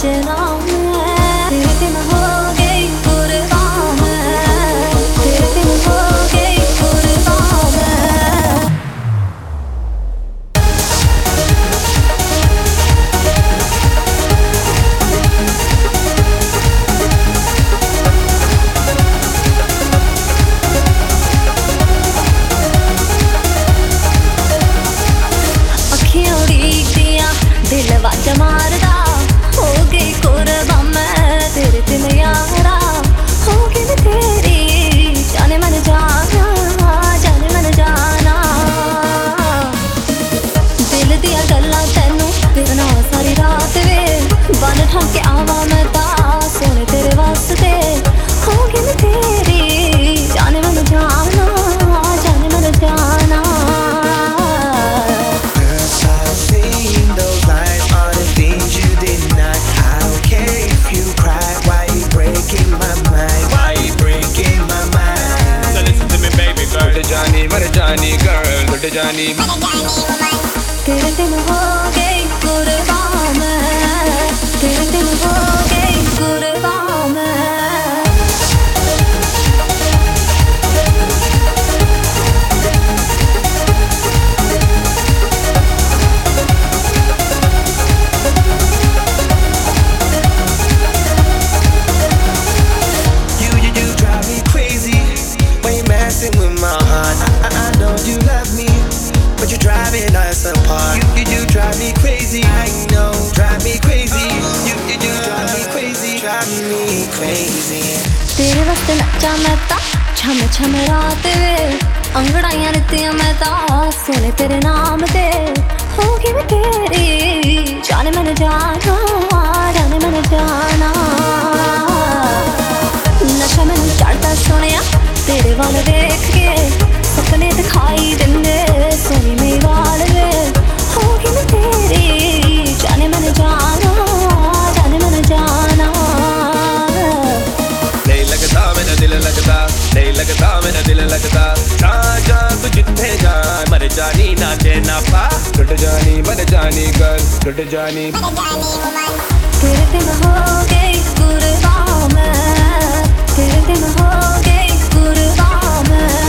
सजना मैं तेरे बिन हो गई कुर्बान मैं तेरे बिन हो गई कुर्बान मैं अखियां उड़ीक दिया दिल वाज मारदा हो गई कुर्बान मैं तेरे बिन यारा हो गई मैं तेरी जाने मन जाना दिल दिया गल्लां तैनू तेरे नाल सारी रात वे बन ठन के आवा मैं ता सोने तेरे वास्ते हो गई मैं तेरी जाने मन जाना Johnny girl, good Johnny. तेरे बिन हो गई कुर्बान मैं तेरे बिन हो गई कुर्बान मैं You drive me crazy when you're messing with my heart. I know you love me, but you're driving us apart. You drive me crazy. I know, drive me crazy. You drive me crazy, drive me crazy. तेरे वास्ते नच्चा मैं ता छम छम रात वे अंगड़ाइयां दित्तियां मैं ता सोने तेरे नाम ते होगी मैं तेरी जाने मन जाना नशा मैनू चढ़दा सोनिया तेरे वाल देख के सपने दिखाई दिंदे सोनी मेरी वाल वे होगी मैं तेरी जाने मन जाना नहीं लगता मेरा दिल लगता, नहीं लगता मेरा दिल लगता। जा तू जिथे जा मर जानी ना देना पा टूट जानी मर जानी कर टूट जानी तेरे बिन हो गई कुर्बान मैं तेरे बिन हो गई कुर्बान मैं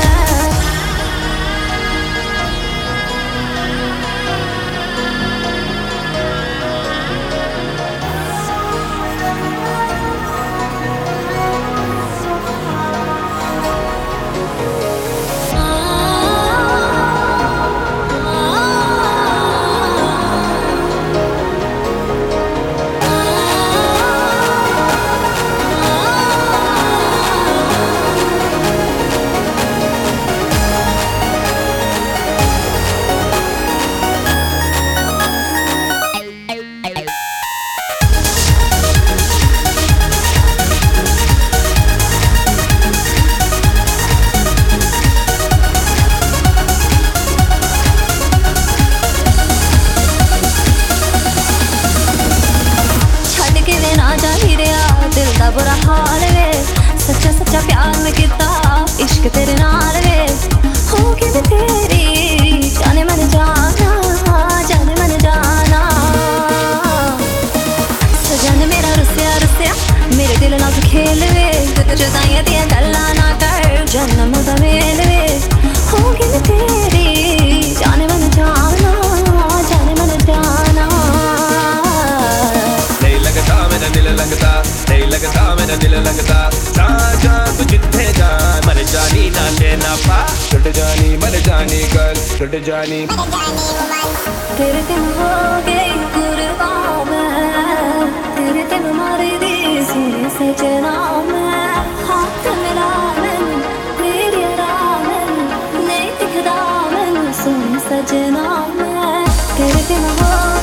बुरा हाल वे सच्चा प्यार मैं किता इश्क तेरे नाल वे होगी मैं तेरी जाने मन जाना सजन मेरा रुसिया मेरे दिल नाल खेल वे जुदाइयां दियां गल्लां ना कर जन्म दा मेल वे होगी मैं तेरी जाने मन जाना नहीं लगता मेरा दिल लगता, नहीं लगता मेरा दिल लगता। जा तू जिथे जा मर जानी ना देना पा टूट जानी मर जानी कर टूट जानी तेरे बिन हो गई कुर्बान मैं तेरे बिन मर दी सोने सजना मैं हाथ मिला मैनू तेरी आराम नहीं दिखदा मैनू सोने सजना मैं तेरे बिन हो